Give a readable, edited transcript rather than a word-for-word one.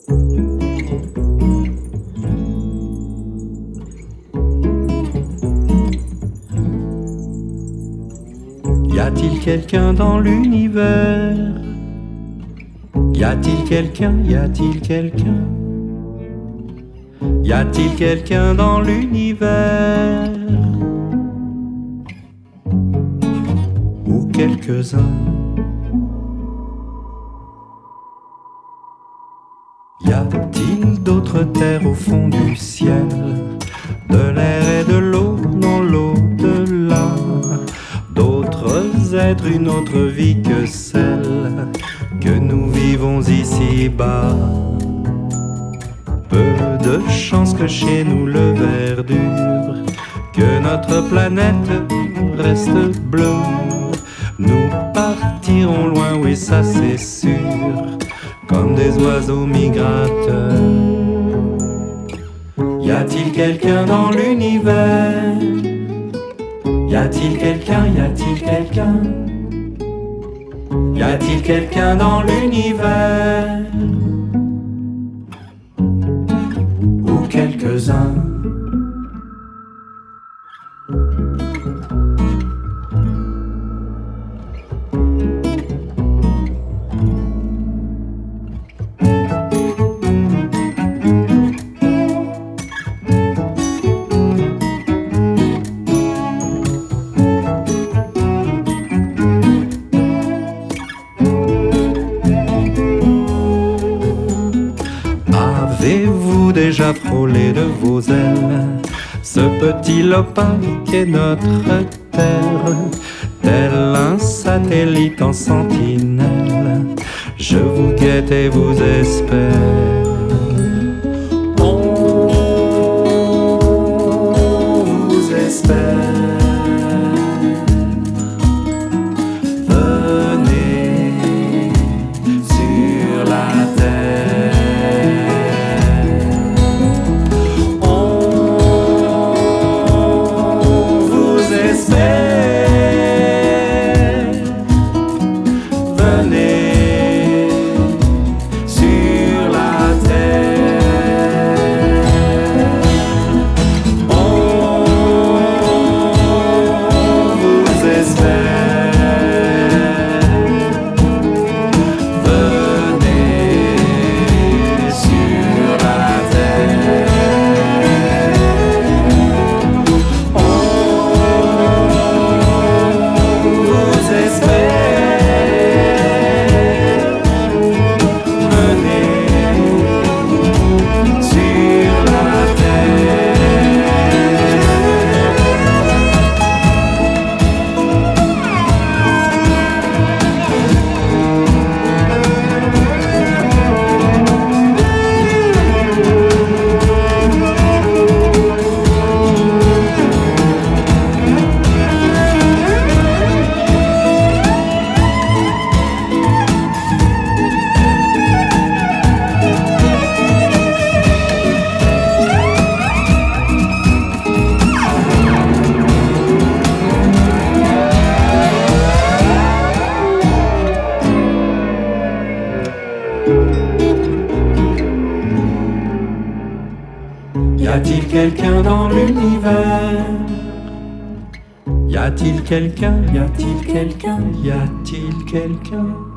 Y a-t-il quelqu'un dans l'univers? Y a-t-il quelqu'un? Y a-t-il quelqu'un? Y a-t-il quelqu'un dans l'univers? Ou quelques-uns? Y a-t-il d'autres terres au fond du ciel? De l'air et de l'eau dans l'au-delà? D'autres êtres, une autre vie que celle que nous vivons ici-bas? Peu de chance que chez nous le verdure, que notre planète reste bleue. Nous partirons loin, oui ça c'est sûr, comme des oiseaux migrateurs. Y a-t-il quelqu'un dans l'univers? Y a-t-il quelqu'un? Y a-t-il quelqu'un? Y a-t-il quelqu'un dans l'univers? Ou quelques-uns? Avez-vous déjà frôlé de vos ailes ce petit lopin qu'est notre terre? Tel un satellite en sentinelle, je vous guette et vous espère. On vous espère. Y a-t-il quelqu'un dans l'univers? Y a-t-il quelqu'un? Y a-t-il quelqu'un? Y a-t-il quelqu'un?